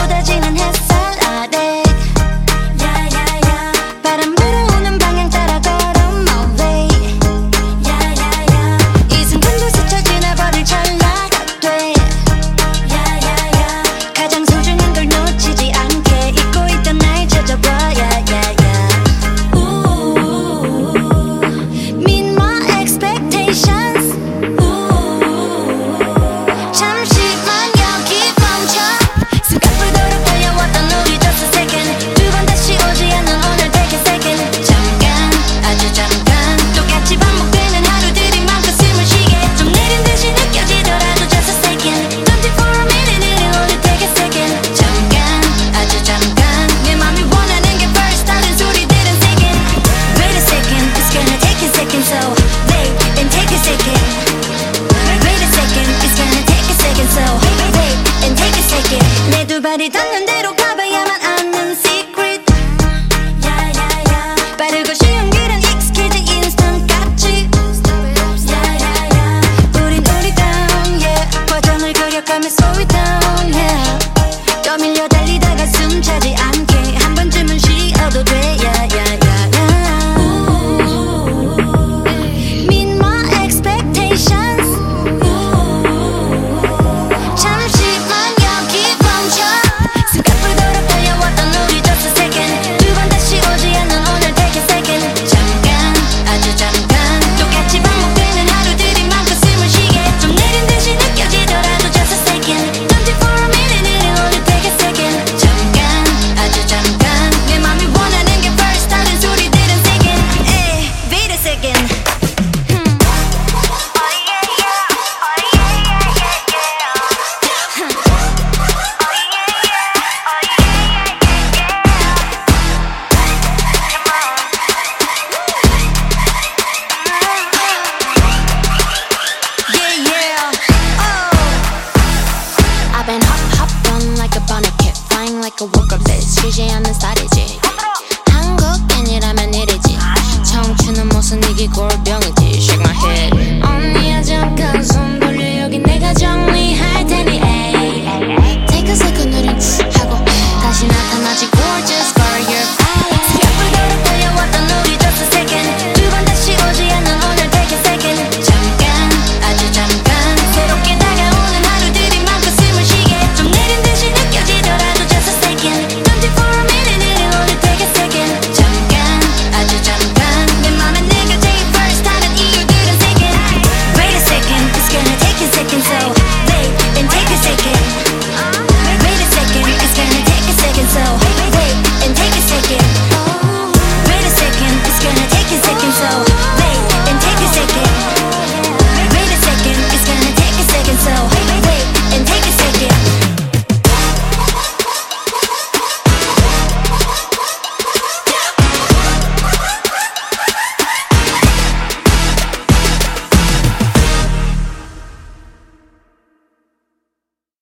쏟아지는 햇살 아래 바람 불어오는 방향 따라 걸어 my way 이 순간도 스쳐 지나버릴 찰나가 돼 가장 소중한 걸 놓치지 않게 잊고 있던 날 찾아봐 Meet my expectations 잠시만 여기 멈춰 숨가쁘도록 달려왔던 우리 just a second 두 번 다시 오지 않는 오늘 take a second 잠깐 아주 잠깐 똑같이 반복되는 하루들이 많고 숨을 쉬게 좀 내린 듯이 느껴지더라도 just a second 24 minute only take a second 잠깐 아주 잠깐 내 맘이 원하는 게 first 다른 소리들은 second Wait a second it's gonna take a second so wait and take a second Wait a second it's gonna take a second so wait and take a second 내 두 발이 닿는 대로 가봐야만 아는 secret 빠르고 쉬운 길은 익숙해진 instant 같이 우린 우리 down 과정을 그려가며 slow it down 떠밀려 달리다가 숨 차지 않게 한 번쯤은 쉬어도 돼 Meet my expectations 잠시만 여기 멈춰 숨가쁘도록 달려왔던 우리 just a second 두 번 다시 오지 않는 오늘 take a second 잠깐 아주 잠깐 똑같이 반복되는 하루들이 많고 숨을 쉬게 좀 내린 듯이 느껴지더라도 just a second 24 minute only take a second 잠깐 아주 잠깐 내 맘이 원하는 게 first 다른 소리들은 second wait a second I've been hop on like a bunny cat flying like a worker bee 쉬지 않는 스타일이지 한국인이라면 이래지 청춘은 무슨 이기 골병